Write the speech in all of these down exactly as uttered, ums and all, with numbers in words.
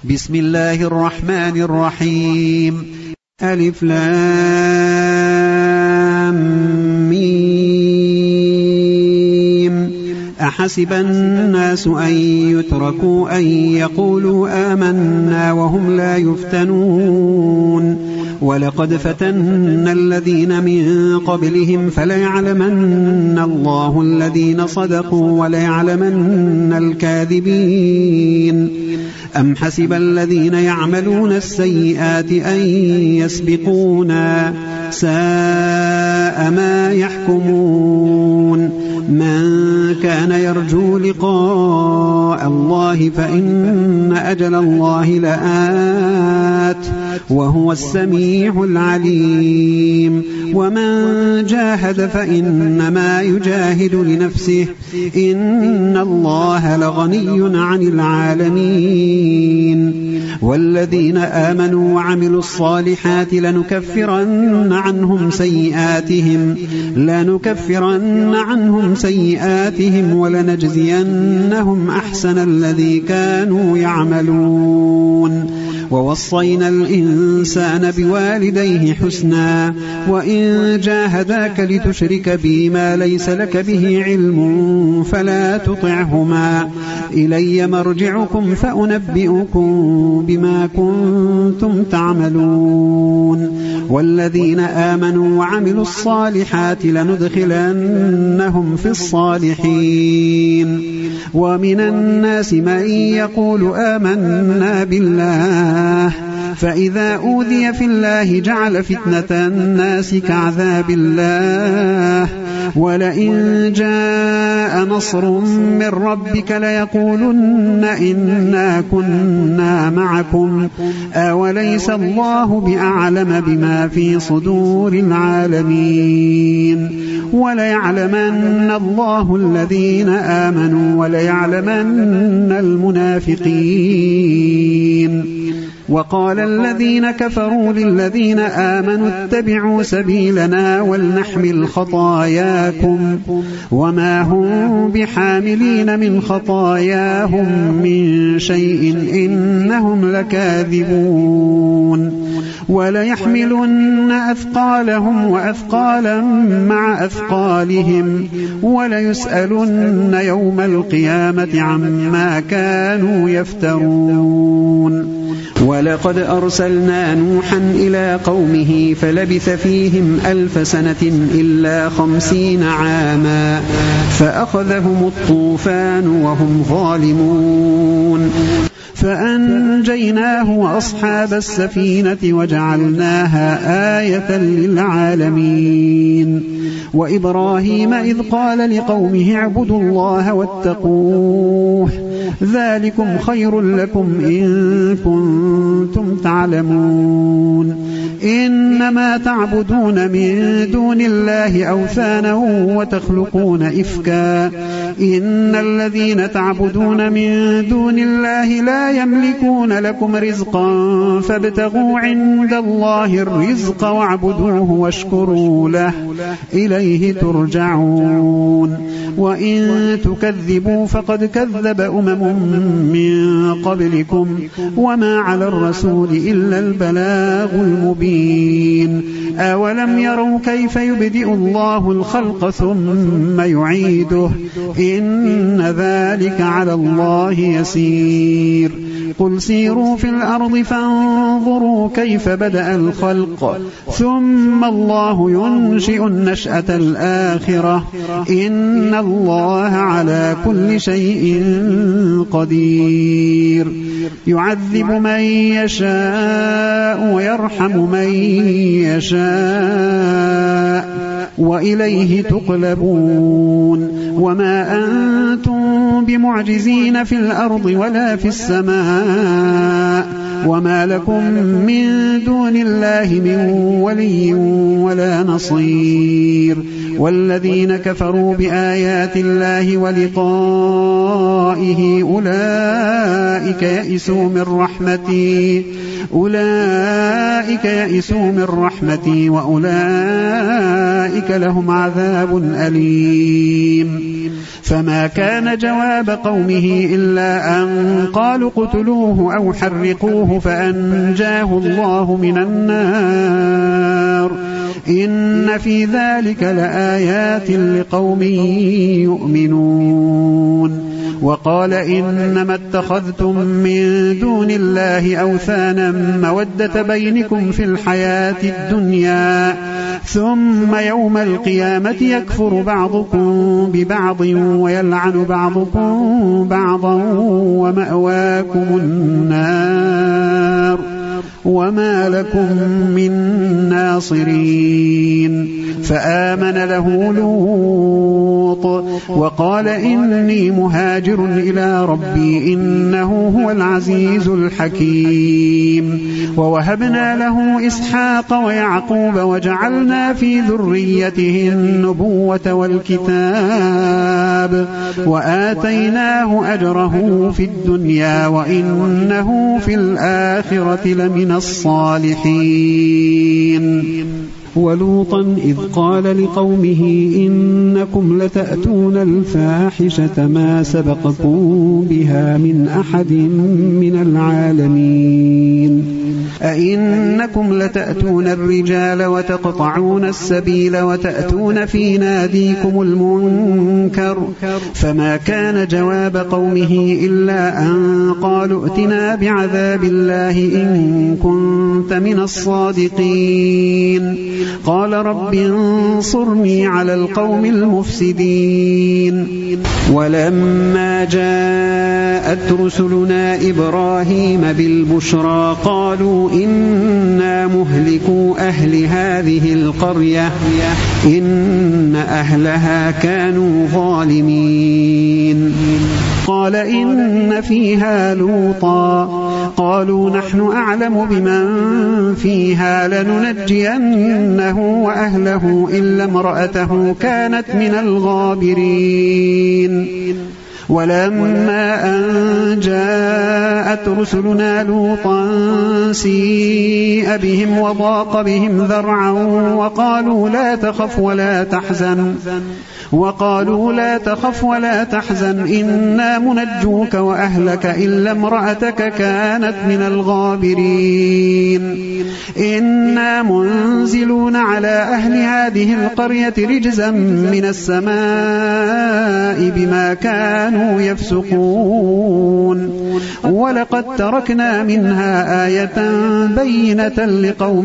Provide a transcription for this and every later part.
بسم الله الرحمن الرحيم. ألف لام ميم. أحسب الناس أن يتركوا أن يقولوا آمنا وهم لا يفتنون ولقد فتنا الذين من قبلهم فليعلمن الله الذين صدقوا وليعلمن الكاذبين. أم حسب الذين يعملون السيئات أن يسبقونا ساء ما يحكمون. من كان يرجو لقاء الله فإن أجل الله لآت وهو السميع العليم. ومن جاهد فإنما يجاهد لنفسه إن الله لغني عن العالمين. والذين آمنوا وعملوا الصالحات لنكفرن عنهم سيئاتهم لنكفرن عنهم سيئاتهم ولنجزينهم أحسن الذي كانوا يعملون. ووصينا الإنسان بوالديه حسنا وإن جاهداك لتشرك بي ما ليس لك به علم فلا تطعهما إلي مرجعكم فأنبئكم بما كنتم تعملون. والذين آمنوا وعملوا الصالحات لندخلنهم في الصالحين. ومن الناس من يقول آمنا بالله فإذا أوذي في الله جعل فتنة الناس كعذاب الله ولئن جاء نصر من ربك ليقولن إنا كنا معكم أوليس الله بأعلم بما في صدور العالمين. وليعلمن الله الذين آمنوا وليعلمن المنافقين. وقال الذين كفروا للذين آمنوا اتبعوا سبيلنا ولنحمل خطاياكم وما هم بحاملين من خطاياهم من شيء إنهم لكاذبون. وليحملن أثقالهم وأثقالا مع أثقالهم وليسألن يوم القيامة عما كانوا يفترون. ولقد أرسلنا نوحا إلى قومه فلبث فيهم ألف سنة إلا خمسين عاما فأخذهم الطوفان وهم ظالمون فأنجيناه وأصحاب السفينة وجعلناها آية للعالمين. وإبراهيم إذ قال لقومه اعبدوا الله واتقوه ذلكم خير لكم إن كنتم تعلمون. إنما تعبدون من دون الله أوثانا وتخلقون إفكا إن الذين تعبدون من دون الله لا يملكون لكم رزقا فابتغوا عند الله الرزق واعبدوه واشكروا له إليه ترجعون. وإن تكذبوا فقد كذب أمم من قبلكم وما على الرسول إلا البلاغ المبين. أولم يروا كيف يبدئ الله الخلق ثم يعيده إن ذلك على الله يسير. قل سيروا في الأرض فانظروا كيف بدأ الخلق ثم الله ينشئ النشأة الآخرة إن الله على كل شيء قدير. يعذب من يشاء ويرحم من يشاء وإليه تقلبون. وما أنتم بمعجزين في الأرض ولا في السماء وما لكم من دون الله من ولي ولا نصير. والذين كفروا بآيات الله ولقائه أولئك يئسوا من رحمتي أولئك يئسوا من رحمتي وأولئك لهم عذاب أليم. فما كان جواب قومه إلا أن قالوا اقتلوه أو حرقوه فأنجاه الله من النار. إن في ذلك لآيات لقوم يؤمنون. وقال إنما اتخذتم من دون الله أوثانا مودة بينكم في الحياة الدنيا ثم يوم القيامة يكفر بعضكم ببعض ويلعن بعضكم بعضا ومأواكم النار وما لكم من ناصرين. فآمن له لوط وقال إني مهاجر إلى ربي إنه هو العزيز الحكيم. ووهبنا له إسحاق ويعقوب وجعلنا في ذريته النبوة والكتاب وآتيناه أجره في الدنيا وإنه في الآخرة لمن الصالحين. ولوطا إذ قال لقومه إنكم لتأتون الفاحشة ما سبقكم بها من أحد من العالمين. أئنكم لتأتون الرجال وتقطعون السبيل وتأتون في ناديكم المنكر. فما كان جواب قومه إلا أن قالوا ائتنا بعذاب الله إن كنت من الصادقين. قال رب انصرني على القوم المفسدين. ولما جاءت رسلنا إبراهيم بالبشرى قالوا إنا مهلكو أهل هذه القرية إن أهلها كانوا ظالمين. قال إن فيها لوطا قالوا نحن أعلم بمن فيها لننجينه وأهله إلا امرأته كانت من الغابرين. ولما أن جاءت رسلنا لوطا سيء بهم وضاق بهم ذرعا وقالوا لا تخف ولا تحزن وقالوا لا تخف ولا تحزن إنا منجوك وأهلك إلا امرأتك كانت من الغابرين. إنا منزلون على أهل هذه القرية رجزا من السماء بما كانوا يفسقون. ولقد تركنا منها آية بينة لقوم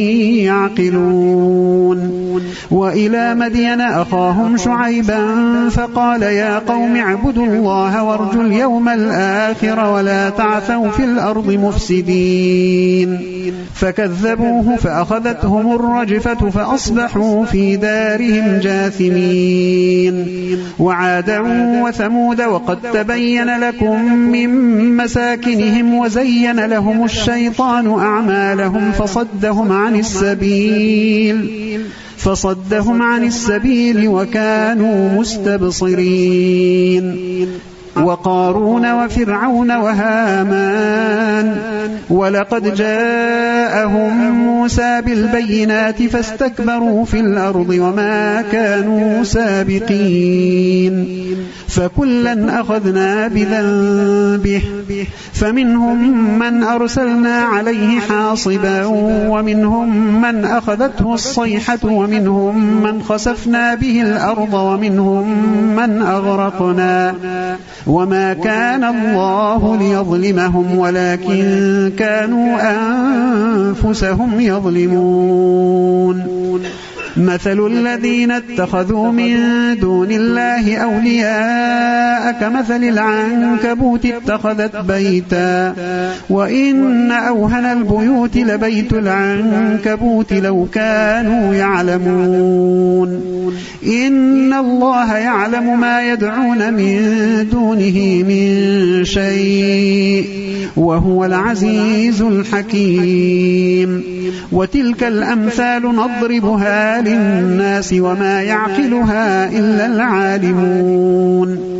يعقلون. وإلى مدين أخاهم شعيبا فقال يا قوم اعبدوا الله وارجوا اليوم الآخر ولا تعثوا في الأرض مفسدين. فكذبوه فأخذتهم الرجفة فأصبحوا في دارهم جاثمين. وعادا وثمود وقد تبين لكم من مساكنهم وزين لهم الشيطان أعمالهم فصدهم عن السبيل فصدهم عن السبيل وكانوا مستبصرين. وقارون وفرعون وهامان ولقد جاءهم موسى بالبينات فاستكبروا في الأرض وما كانوا سابقين. فكلا أخذنا بذنبه فمنهم من أرسلنا عليه حاصبا ومنهم من أخذته الصيحة ومنهم من خسفنا به الأرض ومنهم من أغرقنا. وما كان الله ليظلمهم ولكن كانوا أنفسهم يظلمون. مثل الذين اتخذوا من دون الله أولياء كمثل العنكبوت اتخذت بيتا وإن أوهن البيوت لبيت العنكبوت لو كانوا يعلمون. إن الله يعلم ما يدعون من دونه من شيء وهو العزيز الحكيم. وتلك الأمثال نضربها للناس وما يعقلها إلا العالمون.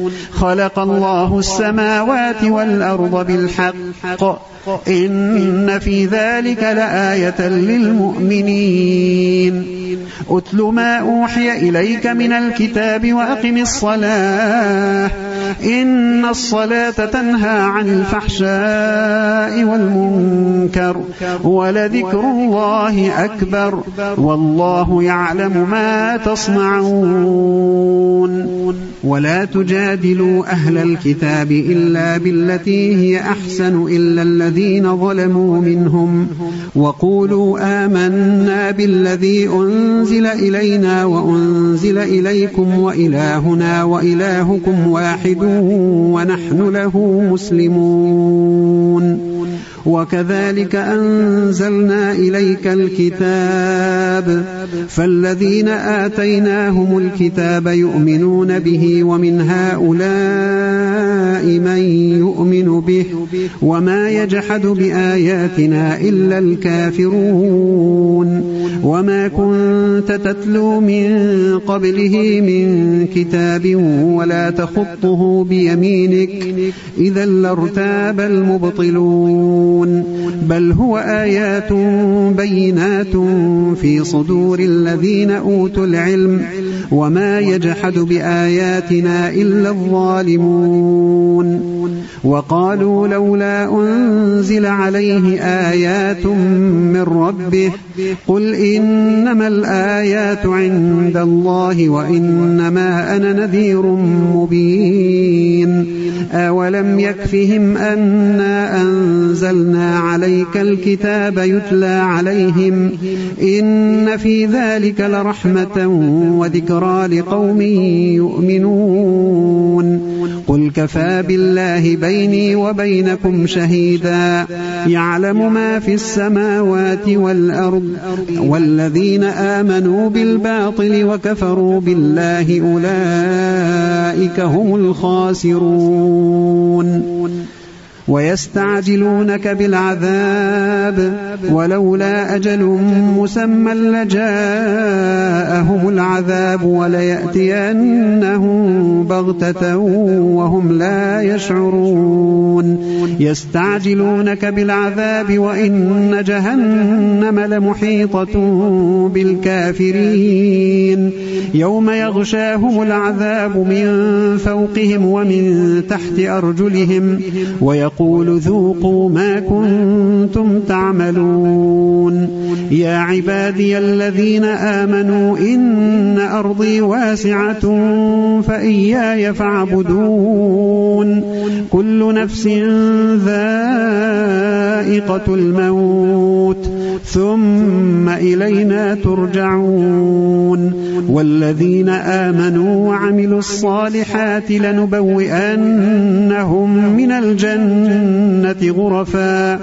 خلق الله السماوات والأرض بالحق إن في ذلك لآية للمؤمنين أتل ما أوحي إليك من الكتاب وأقم الصلاة إن الصلاة تنهى عن الفحشاء والمنكر ولذكر الله أكبر والله يعلم ما تصنعون ولا تجادلوا أهل الكتاب إلا بالتي هي أحسن إلا الذين ظلموا منهم وقولوا آمنا بالذي أنزل إلينا وأنزل إليكم وإلهنا وإلهكم واحد ونحن له مسلمون وكذلك أنزلنا إليك الكتاب فالذين آتيناهم الكتاب يؤمنون به ومن هؤلاء من يؤمن به وما يجحد بآياتنا إلا الكافرون وما كنت تتلو من قبله من كتاب ولا تخطه بيمينك إذا لارتاب المبطلون بل هو آيات بينات في صدور الذين أوتوا العلم وما يجحد بآياتنا إلا الظالمون وقالوا لولا أنزل عليه آيات من ربه قل إنما الآيات عند الله وإنما أنا نذير مبين أولم يكفهم أنا أنزلنا عليك الكتاب يتلى عليهم إن في ذلك لرحمة وذكرى لقوم يؤمنون قل كفى بالله بيني وبينكم شهيدا يعلم ما في السماوات والأرض والذين آمنوا بالباطل وكفروا بالله أولئك هم الخاسرون ويستعجلونك بالعذاب ولولا أجل مسمى لجاءهم العذاب وليأتينهم بغتة وهم لا يشعرون يستعجلونك بالعذاب وإن جهنم لمحيطة بالكافرين يوم يغشاهم العذاب من فوقهم ومن تحت أرجلهم ويقول ذوقوا ما كنتم تعملون يا عبادي الذين آمنوا إن أرضي واسعة فإياي فاعبدون كل نفس ذائقة الموت ثم إلينا ترجعون والذين آمنوا وعملوا الصالحات لنبوئنهم من الجنة غرفا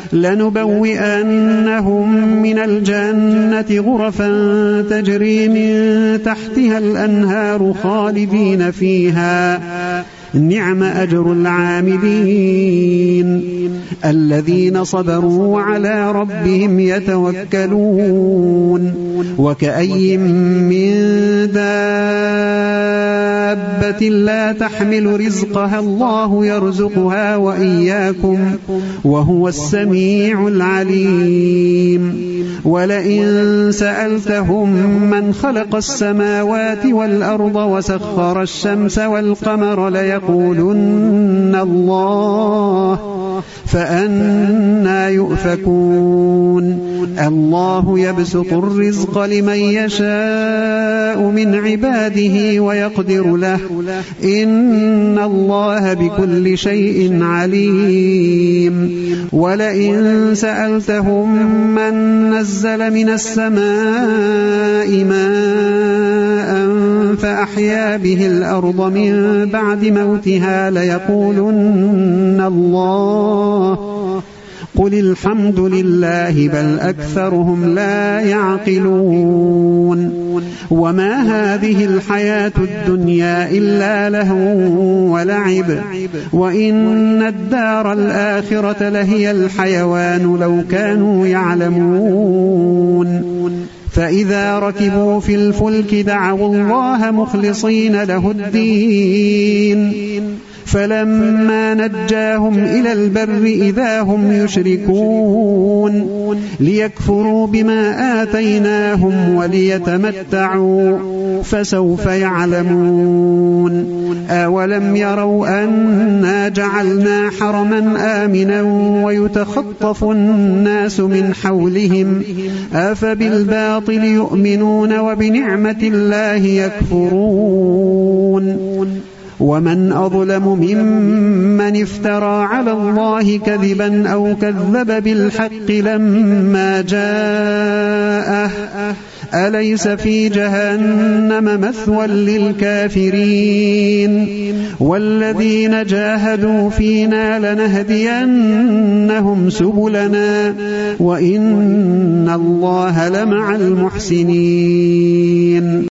لنبوئنهم من الجنة غرفا تجري من تحتها الأنهار خالدين فيها نعم أجر العاملين الذين صبروا وعلى ربهم يتوكلون وكأي من دابة لا تحمل رزقها الله يرزقها وإياكم وهو السميع العليم ولئن سألتهم من خلق السماوات والأرض وسخر الشمس والقمر ليقولن الله فأنى يؤفكون الله يبسط الرزق لمن يشاء من عباده ويقدر له إن الله بكل شيء عليم ولئن سألتهم من نزل من السماء ماء فأحيا به الأرض من بعد موتها ليقولن الله قل الحمد لله بل أكثرهم لا يعقلون وما هذه الحياة الدنيا إلا لهو ولعب وإن الدار الآخرة لهي الحيوان لو كانوا يعلمون فإذا ركبوا في الفلك دعوا الله مخلصين له الدين فلما نجاهم إلى البر إذا هم يشركون ليكفروا بما آتيناهم وليتمتعوا فسوف يعلمون أولم يروا أنا جعلنا حرما آمنا ويتخطف الناس من حولهم أفبالباطل يؤمنون وبنعمة الله يكفرون ومن أظلم ممن افترى على الله كذبا أو كذب بالحق لما جاءه أليس في جهنم مثوى للكافرين والذين جاهدوا فينا لنهدينهم سبلنا وإن الله لمع المحسنين.